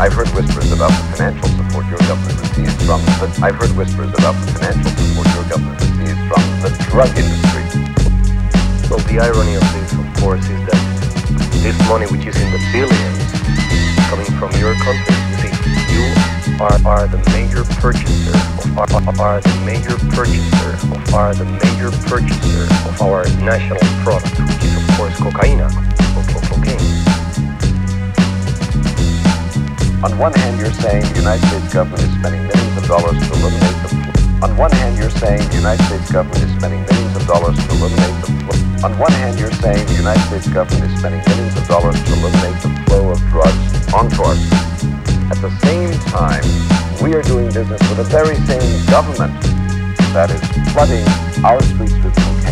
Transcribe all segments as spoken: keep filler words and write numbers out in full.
I've heard whispers about the financial support your government receives from the... I've heard whispers about the financial support your government receives from the drug industry. Well, the irony of this, of course, is that this money, which is in the billions, coming from your country. You see, you are, are the major purchaser of our, are the major purchaser of our the major purchaser of our national product, which is of course cocaine. Cocaine. On one hand, you're saying the United States government is spending millions of dollars to eliminate the flu. On one hand, you're saying the United States government is spending millions of dollars to eliminate the flu. On one hand, you're saying the United States government is spending millions of dollars to eliminate the flow of drugs onto our streets. At the same time, we are doing business with the very same government that is flooding our streets with cocaine.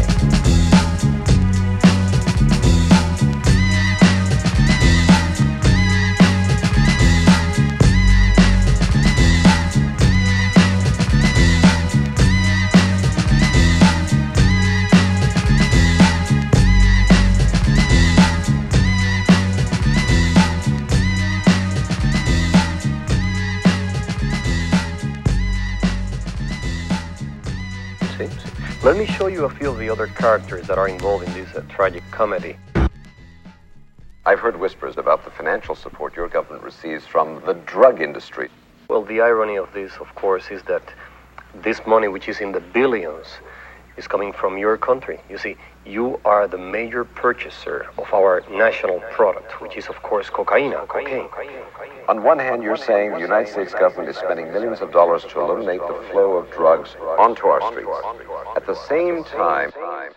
Let me show you a few of the other characters that are involved in this uh, tragic comedy. I've heard whispers about the financial support your government receives from the drug industry. Well, the irony of this, of course, is that this money, which is in the billions, is coming from your country. You see, you are the major purchaser of our national product, which is, of course, cocaine. Cocaine. On one hand, you're saying the United States government is spending millions of dollars to eliminate the flow of drugs onto our streets. At the same time,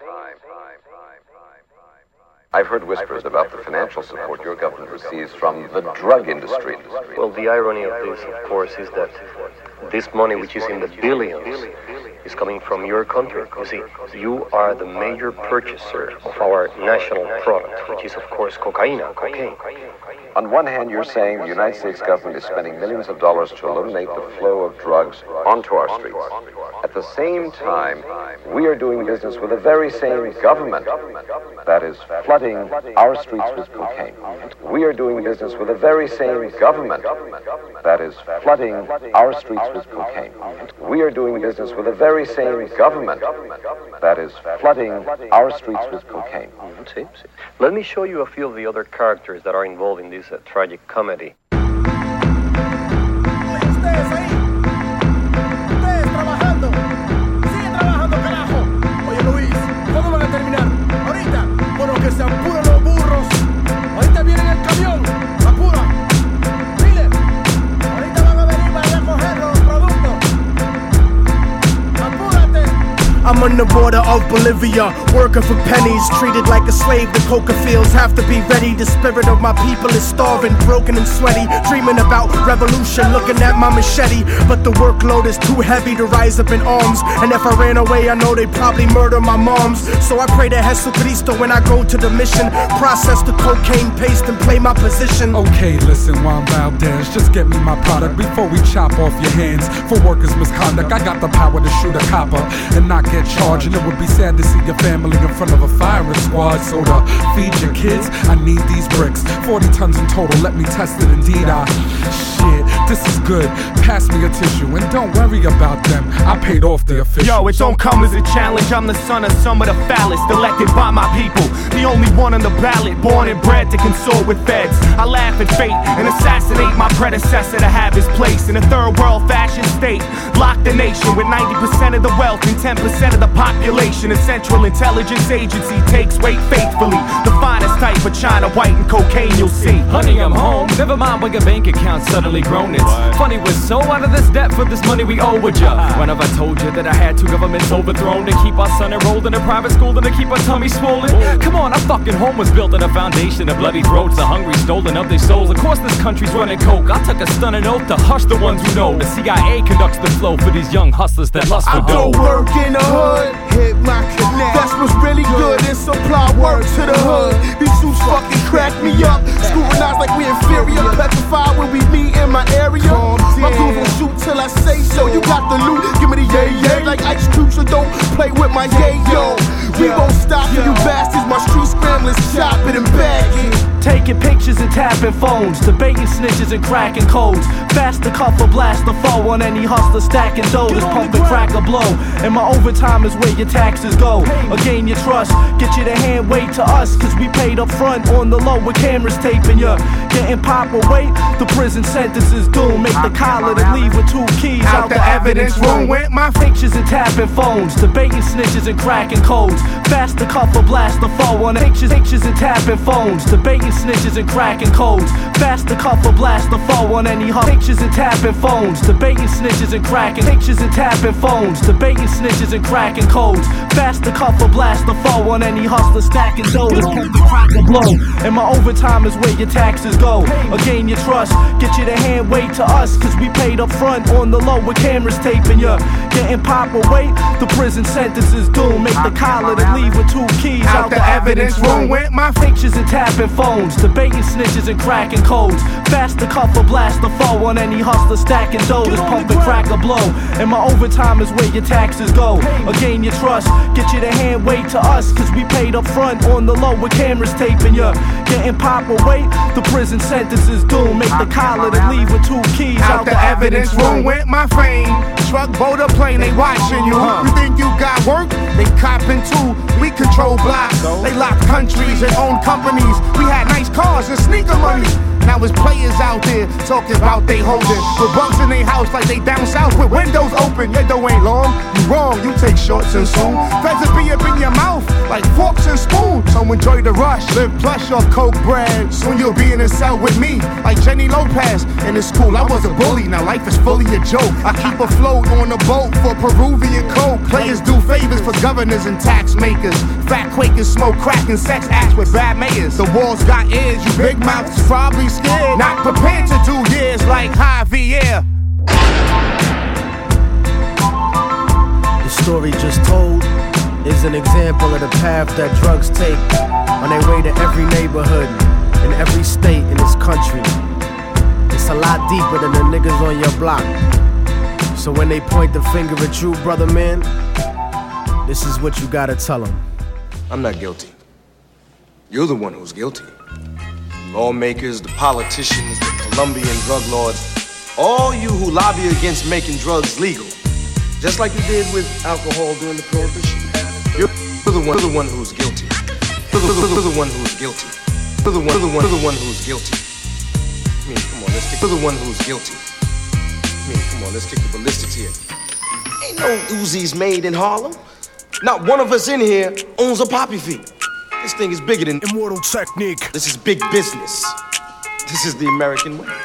I've heard whispers about the financial support your government receives from the drug industry. Well, the irony of this, of course, is that this money, which is in the billions, is coming from your country. You see, you are the major purchaser of our national product, which is, of course, cocaine. Cocaine. On one hand, you're saying the United States government is spending millions of dollars to eliminate the flow of drugs onto our streets. At the same time, we are doing business with the very same government that is flooding our streets with cocaine. We are doing business with the very same government that is flooding our streets with cocaine. We are doing business with the very same government that is flooding our streets with cocaine. See, see. Let me show you a few of the other characters that are involved in this uh, tragic comedy. I'm on the border of Bolivia, working for pennies, treated like a slave. The coca fields have to be ready. The spirit of my people is starving, broken and sweaty, dreaming about revolution, looking at my machete. But the workload is too heavy to rise up in arms, and if I ran away, I know they'd probably murder my moms. So I pray to Jesucristo when I go to the mission, process the cocaine paste and play my position. Okay, listen, Juan Valdez, just get me my product before we chop off your hands for workers' misconduct. I got the power to shoot a copper and not get charged, and it would be sad to see your family in front of a firing squad. So to feed your kids, I need these bricks, forty tons in total, let me test it. Indeed, I shit, this is good, pass me a tissue and don't worry about them, I paid off the officials. Yo, it don't come as a challenge, I'm the son of some of the foulest, elected by my people, the only one on the ballot, born and bred to consort with feds. I laugh at fate and assassinate my predecessor to have his place in a third world fashion state. Lock the nation with ninety percent of the wealth and ten percent of the population. A Central Intelligence Agency takes weight faithfully, the finest type of China white and cocaine you'll see. Honey, I'm home, never mind when your bank account suddenly grown. It's funny, we're so out of this debt for this money we owe with ya. When have I told you that I had two governments overthrown to keep our son enrolled in a private school and to keep our tummy swollen? Come on, our fucking home was built on a foundation of bloody throats, the hungry stolen of their souls. Of course this country's running coke, I took a stunning oath to hush the ones who know. The C I A conducts the flow for these young hustlers that lust for dough. I go work in the hood, hit my connect. That's what's really good, and supply work to the hood. These suits fucking crack me up, scrutinized like we inferior, petrified when we meet in my area. My dudes gon' shoot till I say so. You got the loot, give me the yay yay like Ice Cube, so don't play with my yay yo. We won't stop for you bastards, my street scramblers chop it and bag it. Take taking pictures and tapping phones, debating snitches and cracking codes. Fast to cuff or blast the foe on any hustler stacking dough. This pump and crack a blow, and my overtime is where your taxes go. Or gain your trust, get you to hand wait to us, cause we paid up front on the low with cameras taping ya. Getting pop away, the prison sentence is doomed. Make the collar to leave with two keys out, out the, the evidence room. Went my pictures and tapping phones, debating snitches and cracking codes. Fast to cuff or blast the foe on pictures, pictures and tapping phones, debating snitches and cracking codes. Fast to cuff or blast the foe on any hustle. Pictures and tapping phones, debating snitches and cracking. Pictures and tapping phones, debating snitches and cracking codes. Fast to cuff or blast the foe on any hustler stacking dough. This pump the crack a blow, and my overtime is where your taxes go. Or gain your trust, get you to hand wait to us, cause we paid up front on the low with cameras taping ya. Getting pop away, the prison sentence is doomed. Make the collar to leave with two keys out, out the, the evidence room. Went my pictures and tapping phones, debating snitches and cracking codes. Fast to cuff or blast the foe on any hustler stacking dough. This pump and crack a blow, and my overtime is where your taxes go. Or gain your trust, get you to hand wait to us, cause we paid up front on the low with cameras taping ya. Getting pop away, the prison sentence is doomed. Make the collar to leave with two keys out, out the, the evidence room. Went my fame, truck, boat, or plane, they watching you. You think you got work? They copping too. We control blocks, they lock countries and own companies. We had nice cars and sneaker money. Now it's players out there talking about they holding with bucks in their house like they down south with windows open. Your dough ain't long, you wrong, you take shorts and soon feds will be up in your mouth like forks and spoons. So enjoy the rush, live plush or coke bread. Soon you'll be in a cell with me like Jenny Lopez. In the school I was a bully, now life is fully a joke. I keep afloat on a boat for Peruvian coke. Players do favors for governors and tax makers. Fat Quakers smoke crack and sex acts with bad mayors. The walls got ears, you big mouths probably scared, not prepared to do years like Javier. The story just told is an example of the path that drugs take on their way to every neighborhood in every state in this country. It's a lot deeper than the niggas on your block. So when they point the finger at you, brother man, this is what you gotta tell them. I'm not guilty. You're the one who's guilty. Lawmakers, the politicians, the Colombian drug lords, all you who lobby against making drugs legal, just like you did with alcohol during the Prohibition. You're the one, you're the one who's guilty. You're the, you're the one who's guilty. You're the one, you're the one, you're the one who's guilty. I mean, come on, let's kick. You're the one who's guilty. I mean, come on, let's kick the ballistics here. Ain't no Uzis made in Harlem. Not one of us in here owns a poppy field. This thing is bigger than Immortal Technique. This is big business. This is the American way.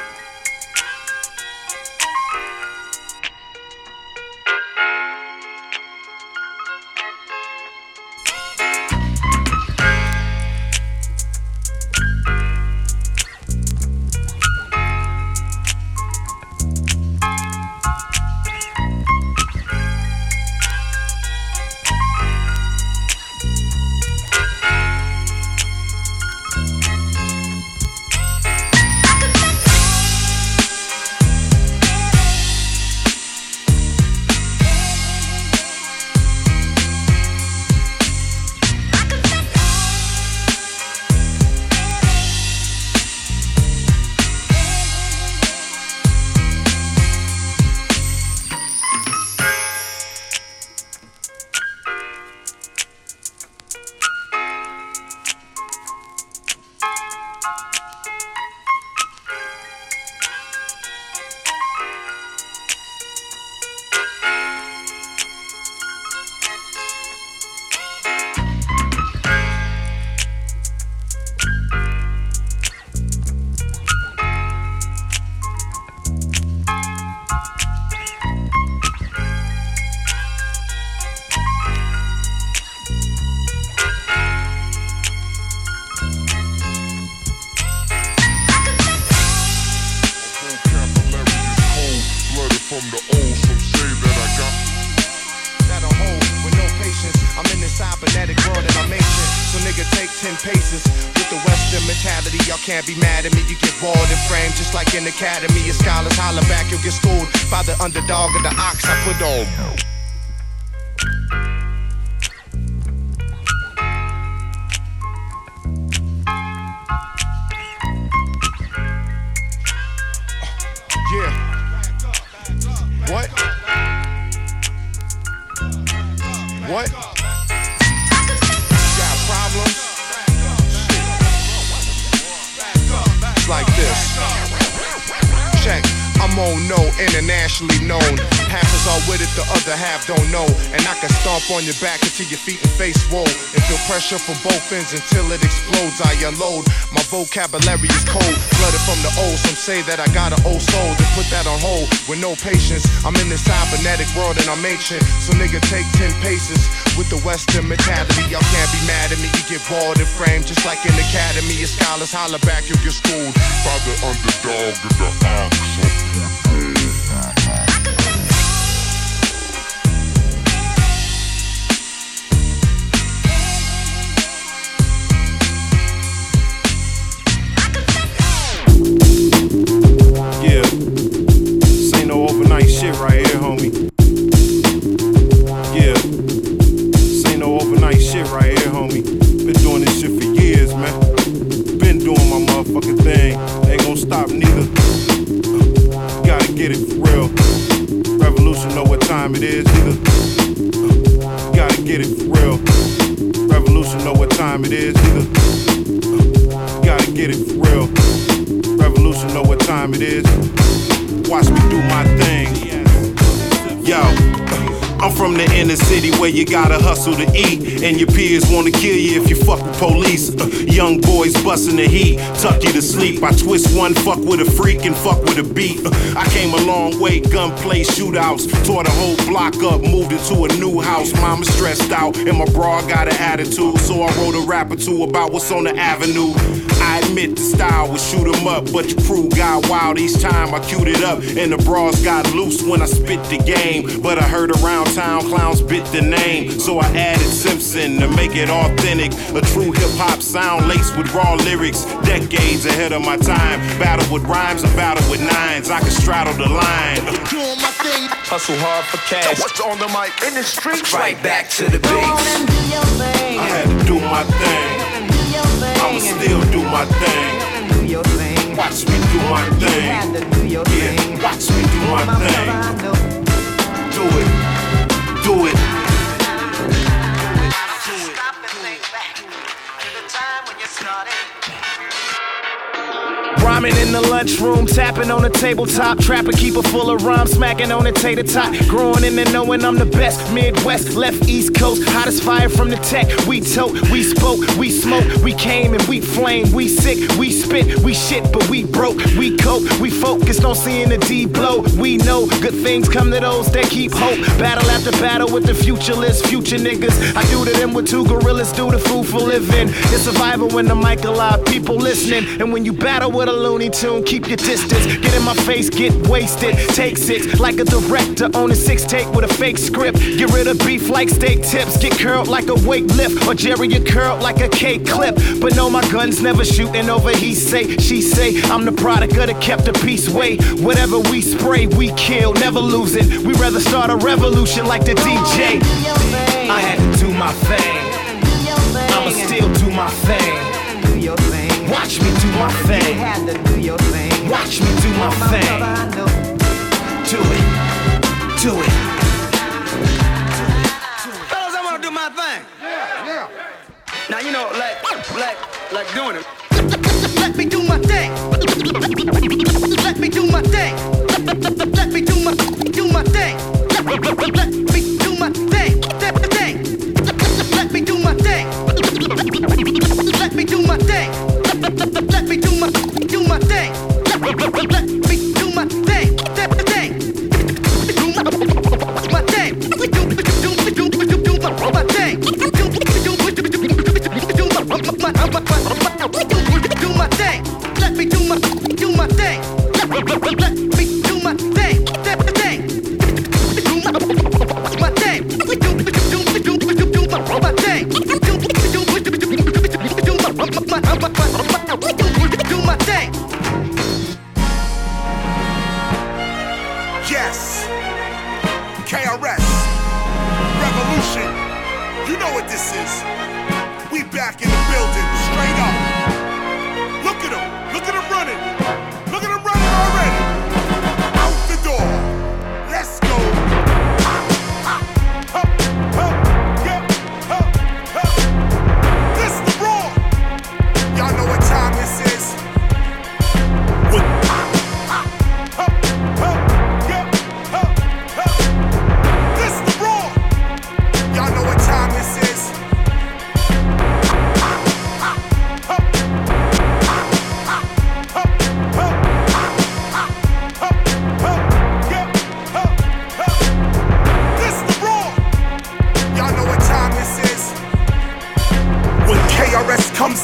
Can't be mad at me, you get walled and framed just like in the academy. Your scholars holler back, you'll get schooled by the underdog and the ox I put on. I'm on no, internationally known. Half is all with it, the other half don't know. And I can stomp on your back until your feet and face swole, and feel pressure from both ends until it explodes. I unload, my vocabulary is cold, blooded from the old. Some say that I got an old soul, to put that on hold with no patience. I'm in this cybernetic world and I'm ancient, so nigga take ten paces with the Western mentality. Y'all can't be mad at me, you get walled and framed just like in academy. Your scholars holler back, you get schooled by the underdog and the ox. Yeah, this ain't no overnight shit right here, homie. Yeah, this ain't no overnight shit right here, homie. Been doing this shit for years, man. Been doing my motherfucking thing. Ain't gonna stop neither. Uh, gotta get it for real. Revolution know what time it is, nigga. Uh, gotta get it for real. Revolution know what time it is, nigga. Uh, gotta get it for real. Revolution know what time it is. Watch me do my thing. Yo, I'm from the inner city where you gotta hustle to eat, and your peers wanna kill you if you fuck with police. Uh, young boys bustin' the heat, tuck you to sleep. I twist one, fuck with a freak, and fuck with a beat. Uh, I came a long way, gunplay shootouts, tore the whole block up, moved into a new house. Mama stressed out, and my bra got an attitude, so I wrote a rap or two about what's on the avenue. I admit the style was shoot 'em up, but your crew got wild each time I queued it up, and the bras got loose when I spit the game. But I heard around town clowns bit the name, so I added Simpson to make it authentic. A true hip-hop sound laced with raw lyrics, decades ahead of my time. Battle with rhymes, a battle with nines, I can straddle the line. Doing my thing, Hustle hard for cash. what's on the mic in the streets? Right back to the base. I had to do my thing, I'ma still do my thing. Watch me do my thing. Yeah, watch me do my thing. Do it, do it. Stop and think back to the time when you started. Rhyming in the lunchroom, tapping on the tabletop, trapping, keep it full of rhymes, smacking on the tater tot. Growing in and knowing I'm the best. Midwest, left, East Coast, hottest fire from the tech. We tote, we spoke, we smoke, we came and we flame. We sick, we spit, we shit, but we broke. We cope, we focused on seeing the D blow. We know good things come to those that keep hope. Battle after battle with the futureless future niggas. I do to them what two gorillas do to food for living. It's survival when the mic alive, people listening. And when you battle with a Looney Tune, keep your distance. Get in my face, get wasted. Take six like a director on a six take with a fake script. Get rid of beef like steak tips. Get curled like a weight lift. Or Jerry, you curled like a cake clip. But no, my gun's never shooting over he say, she say. I'm the product of the kept a peace way. Whatever we spray, we kill, never losing. We rather start a revolution like the D J. I had to do my thing. I'ma still do my thing. Watch me do my thing. Watch me do my thing. Do it. Do it. Fellas, I wanna do my thing. Yeah, yeah. Now you know, like, like, like doing it. Let me do my thing. Let me do my thing. Let me do my, do my thing. Let me do my thing. Thing. Let me do my thing. Let me do my thing. Let me do my, do my thing. Let me do my thing. Thing. Do my, my thing. Do, do, do, do, do, do my, my thing. Do, do, do, do my, my, my, my, do my thing. Let me do my, do my thing. Let me do my thing. Thing. Do my, my thing. Do, do, do, do, do, do my, my thing. Do, do, do, do, do my, my, my, my,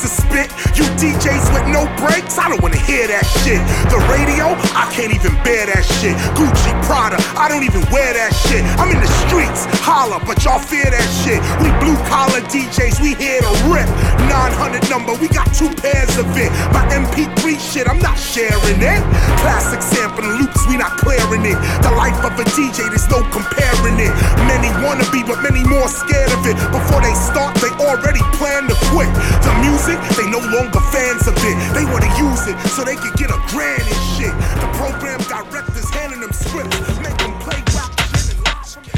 to spit. You D Js with no breaks, I don't wanna hear that shit. The radio, I can't even bear that shit. Gucci, Prada, I don't even wear that shit. I'm in the streets, holla, but y'all fear that shit. We blue collar D Js, we here to rip. nine hundred number, we got two pairs of it. My M P three shit, I'm not sharing it. Classic sampling loops, we not clearing it. The life of a D J, there's no comparing it. Many wanna be, but many more scared of it. Before they start, they already plan to quit. The music, they no longer fans of it. They wanna use it so they can get a grand and shit. The program directors handing them scripts, make them play rap shit and live from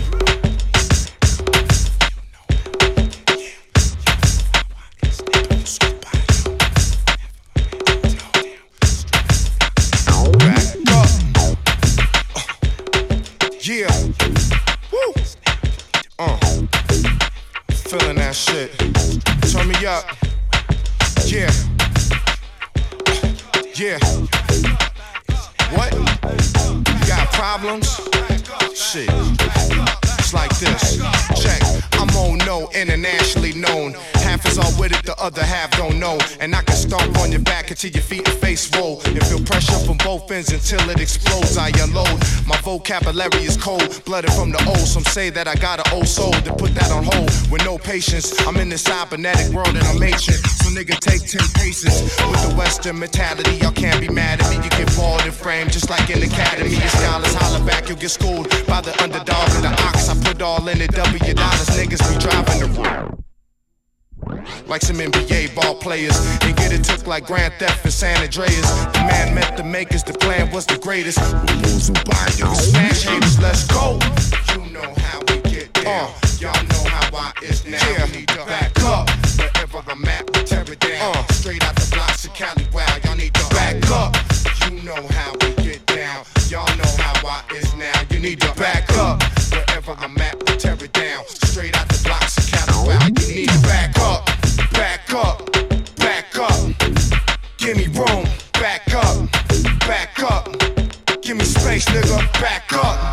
Yeah. Woo. Uh. Feeling that shit. Turn me up. Yeah. Yeah. What? You got problems? Shit. It's like this. Check. I'm on no, internationally known. Half is all with it, the other half don't know. And I can stomp on your back until your feet and face roll. And feel pressure from both ends until it explodes. I unload. My vocabulary is cold, blooded from the old. Some say that I got an old soul to put that on hold with no patience. I'm in this cybernetic world and I'm ancient. So nigga take ten paces. With the Western mentality, y'all can't be mad at me. You get balled and framed just like in the academy. Your scholars holler back, you'll get schooled by the underdog and the ox. I put all in it, W dollars. Niggas be driving the road like some N B A ball players, and get it took like Grand Theft and San Andreas. The man meant to make us, the plan was the greatest. We lose who buy you, smash haters, let's go. You know how we get down, uh, y'all know how I is now. Yeah. We need to back up, wherever I'm at, we tear it down. Uh, straight out the blocks of Cali, wow, y'all need to back up. You know how we get down, y'all know how I is now. You need to back up, wherever I'm at, we tear it down. Straight out the blocks of Cali, wow, you need to back up. Back up, back up, give me room, back up, back up, give me space, nigga, back up.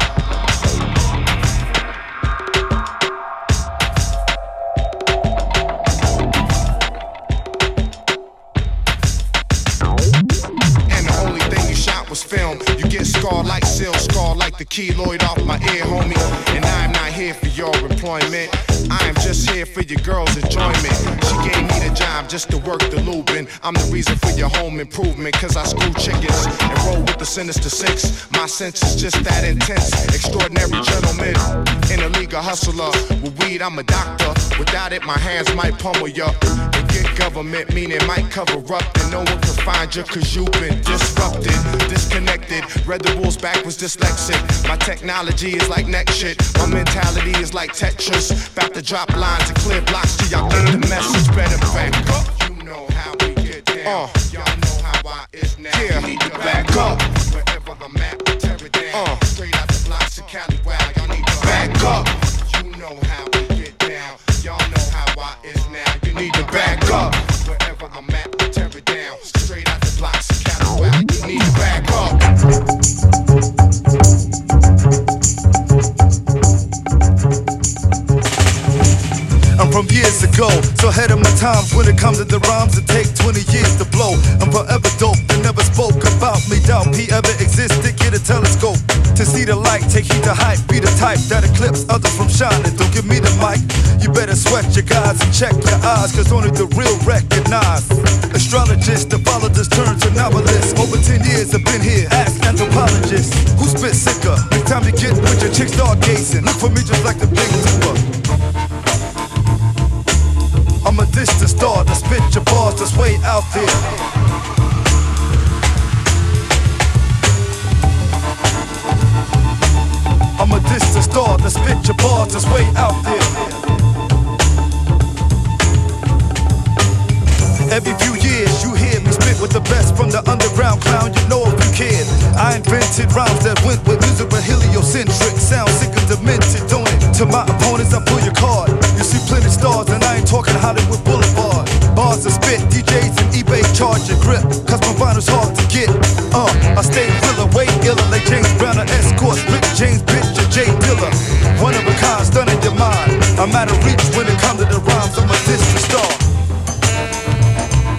And the only thing you shot was film. You get scarred like seal, scarred like the keloid off my ear, homie. And I'm not here for your employment. I am just here for your girl's enjoyment. She gave me the job just to work the lubin'. I'm the reason for your home improvement, cause I screw chickens and roll with the sinister six. My sense is just that intense. Extraordinary gentleman in a league of hustler. With weed, I'm a doctor. Without it, my hands might pummel ya. And get government, meaning might cover up. And no one can find you cause you've been disrupted, disconnected. Read the rules backwards, dyslexic. My technology is like neck shit. My mentality is like Tetris. About to drop lines and clear blocks till y'all get the message. Better back up. You know how we get down. Uh, y'all know how I is now. Yeah, you need to back up. Wherever I'm at, we tear it down. Uh, straight out the blocks of Cali, wow, y'all need to back up. You know how we get down. Y'all know how I is now. You need to back up. Wherever I'm at, we tear it down. Straight out the blocks of Cali, wow, you need to back up. I'm from years ago, so ahead of my times. When it comes to the rhymes, it take twenty years to blow. I'm forever dope, they never spoke about me. Doubt P ever existed, get a telescope to see the light, take heed to hype. Be the type that eclipse others from shining. Don't give me the mic, you better sweat your guys and check your eyes, cause only the real recognize. Astrologists, the followers turn to novelists. Over ten years I've been here, ask anthropologists. Who spit sicker? Next time you get with your chick, start gazing. Look for me just like the big dipper. I'm a distant star to spit your bars that's way out there. I'm a distant star to spit your bars that's way out there. Every few years you hear me spit with the best from the underground clown, you know if you cared. I invented rhymes that went with music but heliocentric. Sound sick and demented, don't it? To my opponents I pull your card. You see plenty stars and I ain't talking Hollywood Boulevard. Bars of spit, D Js and eBay charge your grip, cause my vinyl's hard to get. Uh, I stay realer, way iller, like James Brown or Escort, Rick James, bitch, or Jay Dilla. One of a kind, stunning your mind. I'm out of reach when it comes to the rhymes, I'm a distant star.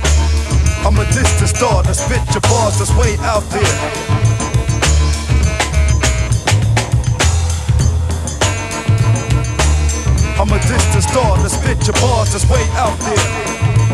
star to spit your bars that's way out there. I'm a distant star to spit your bars that's way out there.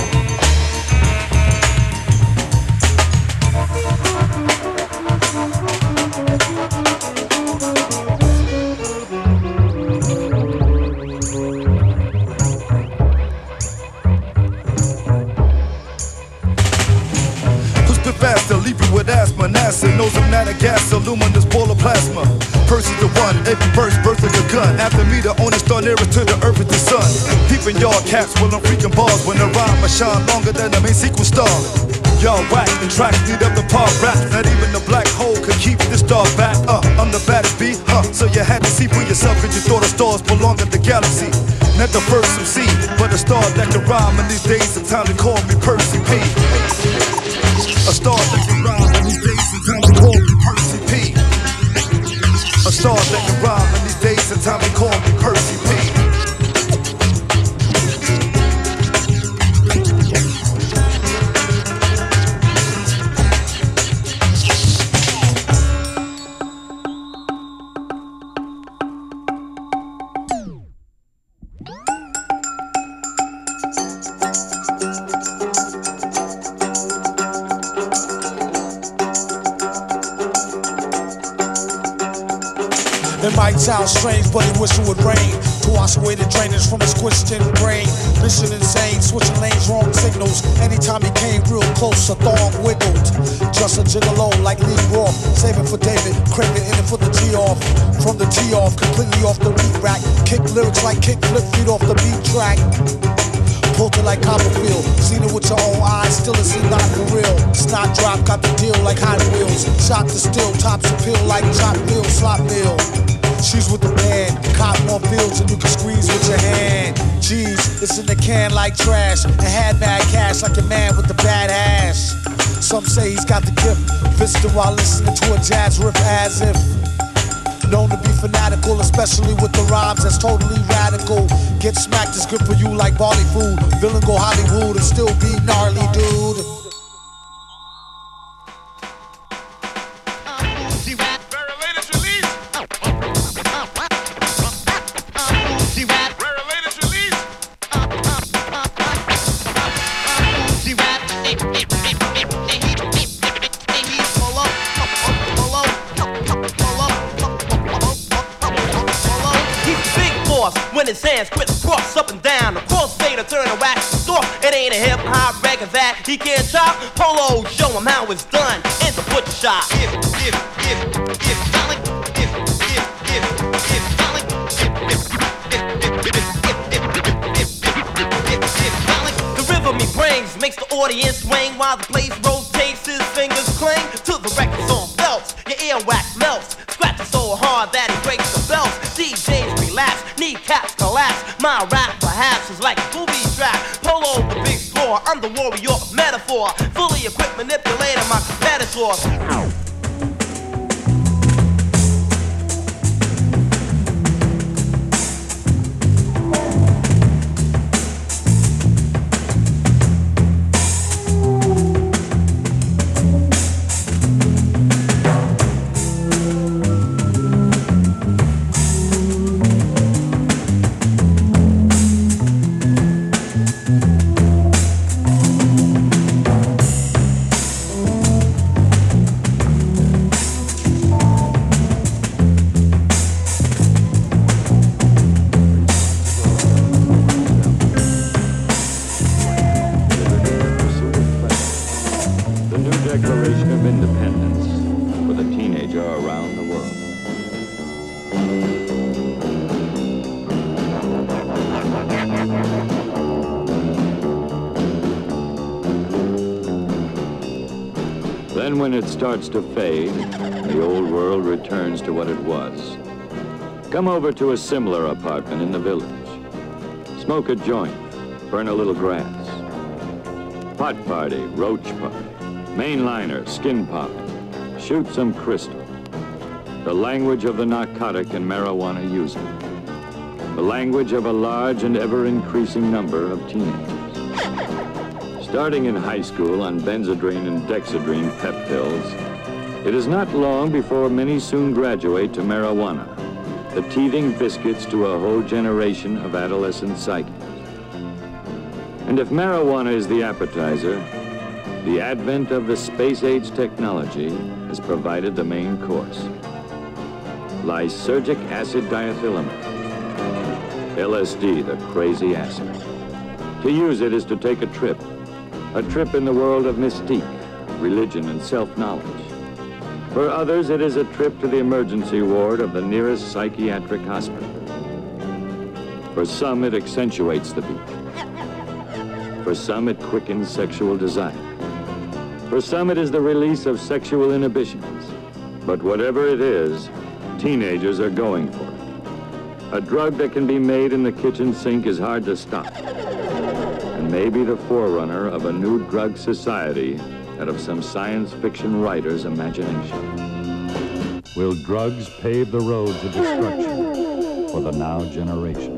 Faster, leave you with asthma, NASA knows I'm not a gas, luminous ball of plasma. Percy the one, every verse birth like a gun. After me, the only star nearest to the earth is the sun. Peeping y'all caps while I'm freaking bars. When I rhyme, I shine longer than the main sequel star. Y'all whack, the tracks lead up the pop rap. Not even the black hole could keep this star back. Uh, I'm the baddest B, huh? So you had to see for yourself, cause you thought the stars belong in the galaxy. Not the first M C, but a star that can rhyme. In these days, it's time to call me Percy P. A star that can rhyme in these days, it's time to call me Percy P. A star that can rhyme in these days, it's time to call me Percy P. It might sound strange, but he wish it would rain to wash away the drainage from his question brain. Mission insane, switching lanes, wrong signals. Anytime he came real close, a thong wiggled. Just a gigolo like Lee Roth, saving for David, craving in it for the T off. From the T off, completely off the beat rack. Kick lyrics like kick flip feet off the beat track. Pulled it like Copperfield, seen it with your own eyes, still it seemed not for real. Snot drop, got the deal like Hot Wheels. Shot the steel, tops appeal like chop meal, slop meal. She's with the man, cotton on fields and you can squeeze with your hand. Jeez, it's in the can like trash, and had mad cash like a man with the bad ass. Some say he's got the gift, fisted while listening to a jazz riff as if. Known to be fanatical, especially with the rhymes that's totally radical. Get smacked is good for you like barley food. Villain go Hollywood and still be gnarly, dude. When his hands crisscross up and down, the crossfader turn a wax off. It ain't a hip hop record that he can't chop. Polo, show him how it's done in the butcher shop. If, if, if, if, Alec, if, if, if, if, Alec, if, if, if, if, if, if, if, Alec. The rhythm he brings makes the audience swing while the place rotates. His fingers cling to the records on belts. Your earwax melts, scratches so hard that he breaks the belts. D Js relapse, kneecaps collapse. My rap perhaps is like a booby trap. Polo the big score, I'm the warrior of metaphor. Fully equipped manipulator, my competitors. Then when it starts to fade, the old world returns to what it was. Come over to a similar apartment in the village. Smoke a joint, burn a little grass. Pot party, roach party, mainliner, skin popping, shoot some crystal. The language of the narcotic and marijuana user. The language of a large and ever-increasing number of teenagers. Starting in high school on Benzedrine and Dexedrine pep pills, it is not long before many soon graduate to marijuana, the teething biscuits to a whole generation of adolescent psyches. And if marijuana is the appetizer, the advent of the space-age technology has provided the main course. Lysergic acid diethylamide, L S D, the crazy acid. To use it is to take a trip, a trip in the world of mystique, religion, and self-knowledge. For others, it is a trip to the emergency ward of the nearest psychiatric hospital. For some, it accentuates the beat. For some, it quickens sexual desire. For some, it is the release of sexual inhibitions. But whatever it is, teenagers are going for it. A drug that can be made in the kitchen sink is hard to stop, and may be the forerunner of a new drug society out of some science fiction writer's imagination. Will drugs pave the road to destruction for the now generation?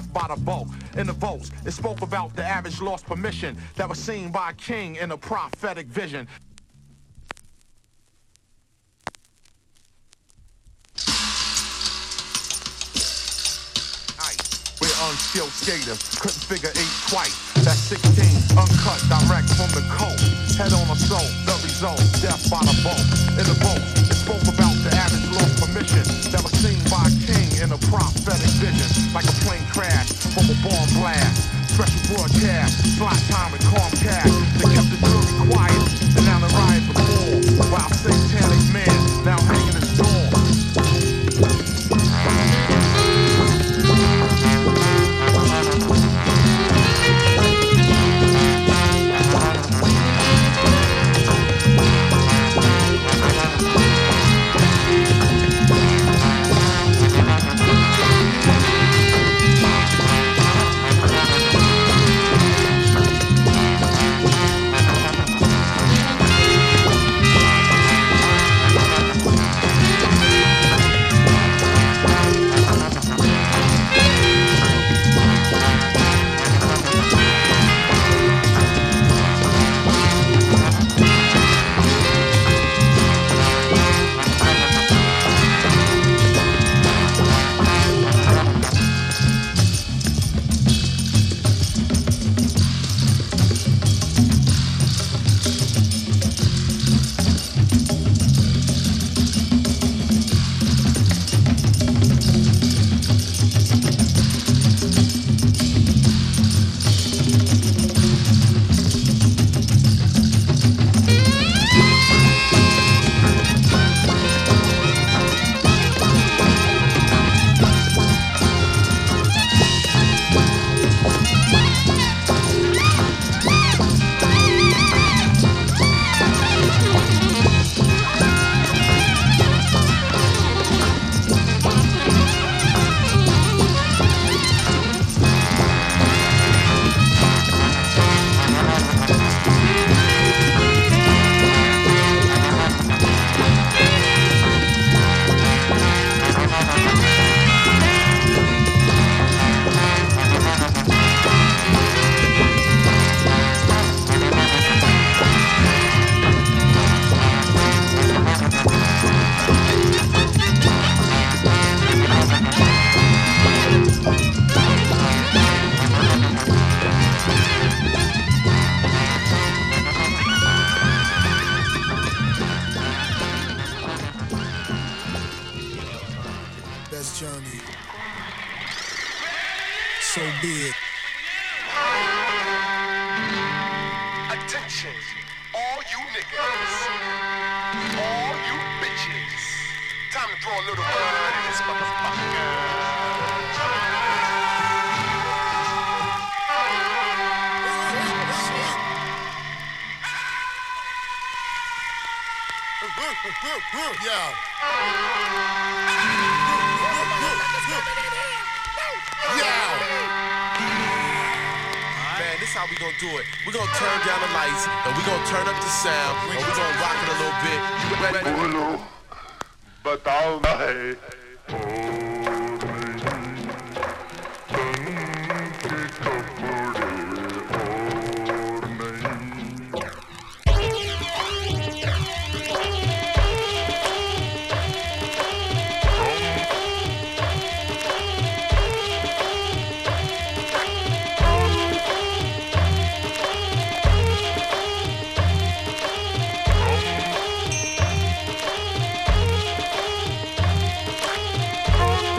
death by the bulk. In the votes, it spoke about the average lost permission that was seen by a king in a prophetic vision. We're unskilled skaters, couldn't figure eight twice. That's sixteen, uncut, direct from the coast. Head on a soul, the result, death by the boat. In the boat, it spoke about the average lost permission that was seen by a king in a prophetic vision. Like a plane crash from a bomb blast. Special broadcast, slot time with Comcast. They kept the jury quiet, and now the riots are full. While satanic man now hanging his door. Oh,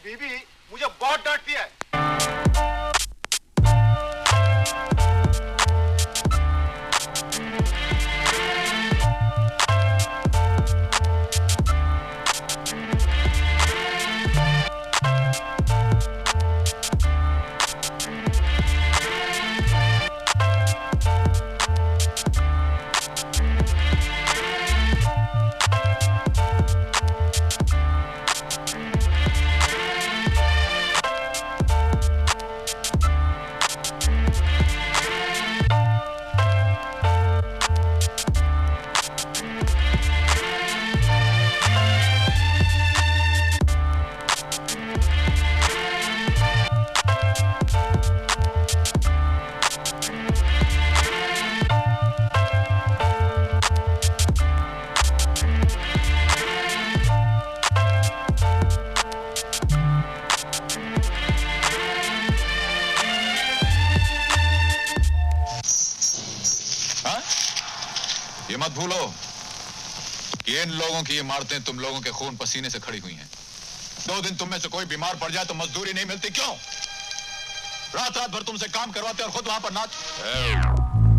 बीबी मुझे बहुत डांटती है। मत भूलो कि इन लोगों की ये इमारतें तुम लोगों के खून पसीने से खड़ी हुई हैं। दो दिन तुम में से कोई बीमार पड़ जाए तो मजदूरी नहीं मिलती। क्यों? रात रात भर तुमसे काम करवाते और खुद वहां पर नाच।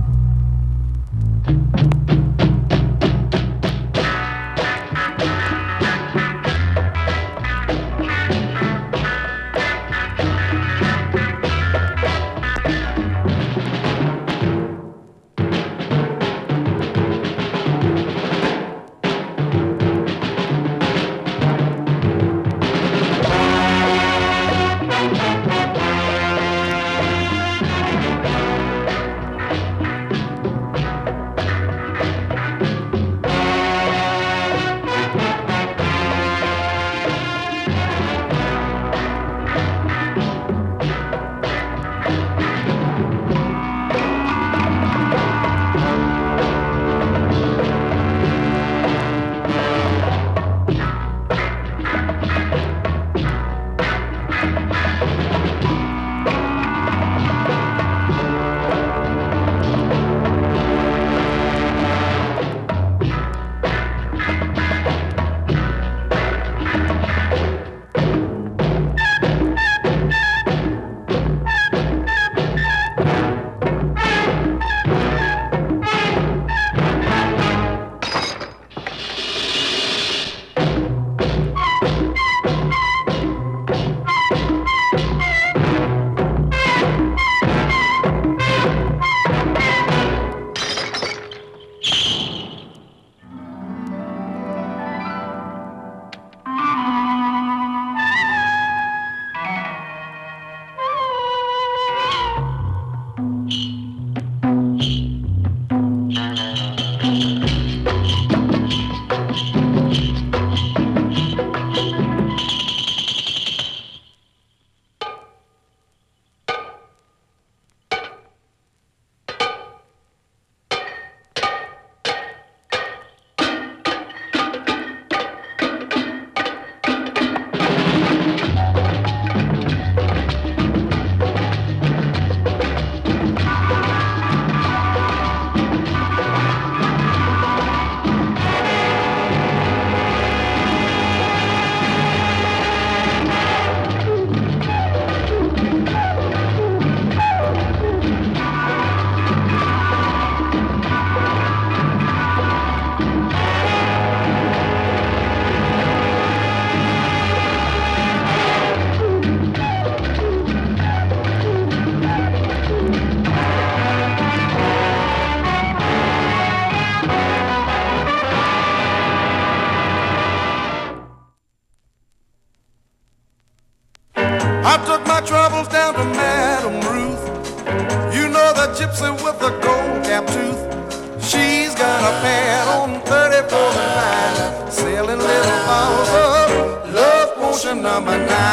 I took my troubles down to Madame Ruth. You know the gypsy with the gold cap tooth. She's got a pad on thirty-four and nine, selling little bottles of love potion number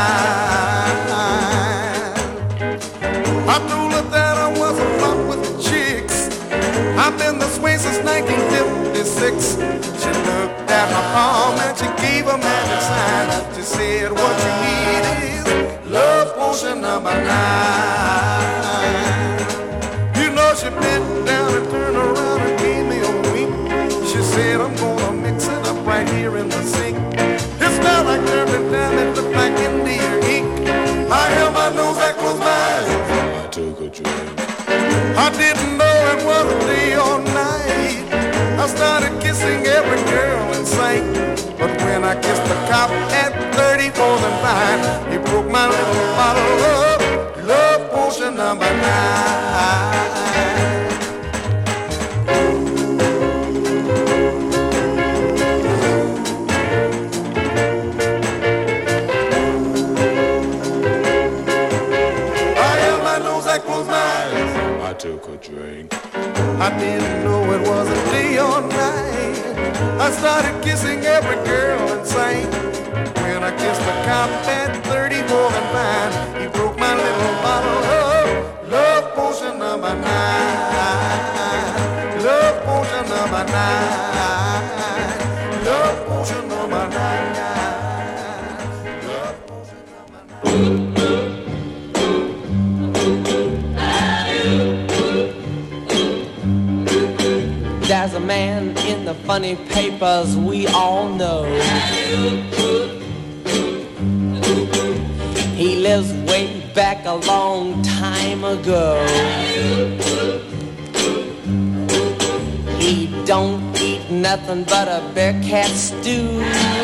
nine. I told her that I was a flop with the chicks. I've been this way since nineteen fifty-six. She looked at my palm and she gave a magic sign. She said, what you need is love potion number nine. You know she bent down and turned around and gave me a wink. She said, I'm gonna mix it up right here in the sink. It smelled like turpentine, it looked like India ink. started kissing every girl in sight. But when I kissed the cop at thirty-fourth and Vine, he broke my little bottle of love potion number nine. I took a drink. I didn't know it was a day or night. I started kissing every girl in sight. When I kissed the cop at thirty-four and Vine, he broke my little bottle of love potion number nine. Love potion number nine. Love potion number nine. Love potion number nine. There's a man in the funny papers we all know. He lives way back a long time ago. He don't eat nothing but a bear cat stew.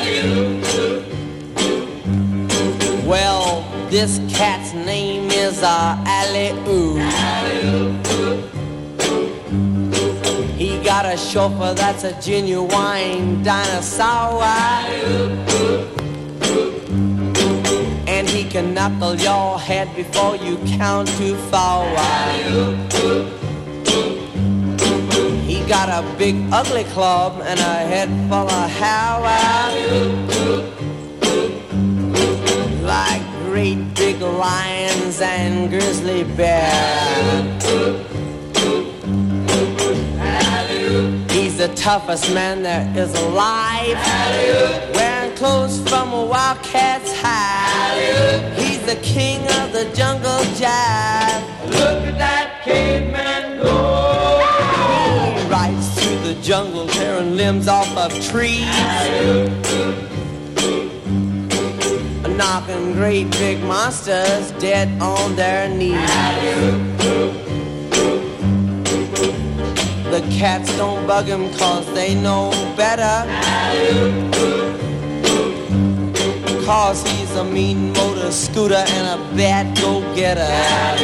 Well, this cat's name is uh, Alley-Oo. He got a chauffeur that's a genuine dinosaur, and he can knuckle your head before you count too far. He got a big ugly club and a head full of hair, like great big lions and grizzly bears. He's the toughest man there is alive, wearing clothes from a wildcat's hide. He's the king of the jungle jive. Look at that caveman go. He rides through the jungle, tearing limbs off of trees, knocking great big monsters dead on their knees. The cats don't bug him cause they know better, cause he's a mean motor scooter and a bad go-getter.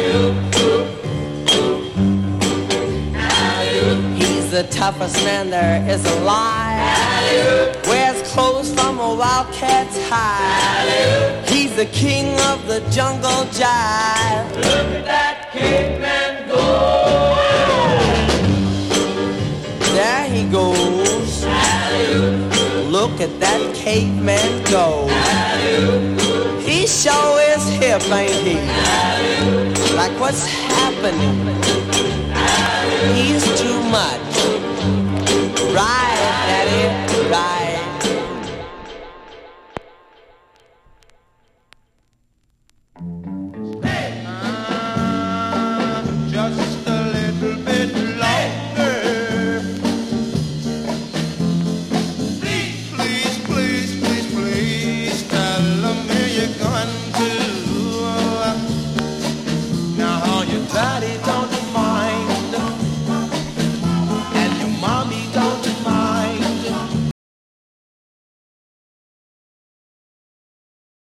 He's the toughest man there is alive, wears clothes from a wildcat's hide. He's the king of the jungle jive. Look at that caveman go. There he goes. Look at that caveman go. He sure is hip, ain't he? Like what's happening? He's too much. Right, Daddy, right.